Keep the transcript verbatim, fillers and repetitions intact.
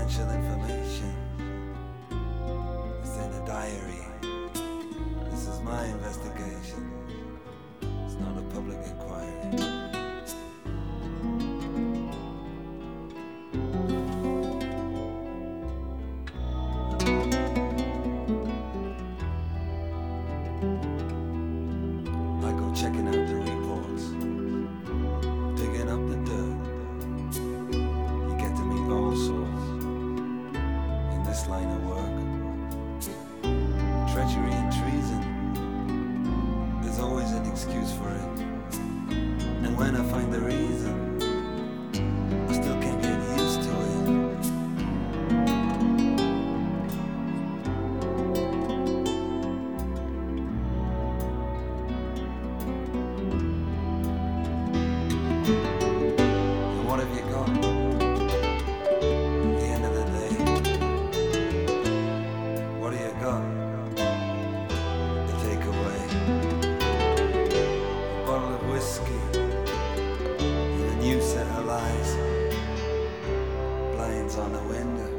confidential information. It's in a diary. This is my investigation. It's not a public inquiry. I go checking out the reports, digging up the dirt. You get to meet all sorts in this line of work. Treachery and treason, there's always an excuse for it. And when I find the reason, I still can't get used to it. And what have you got? At the end of the day, what do you got to take away? A bottle of whiskey and a new set of lies, blinds on the window.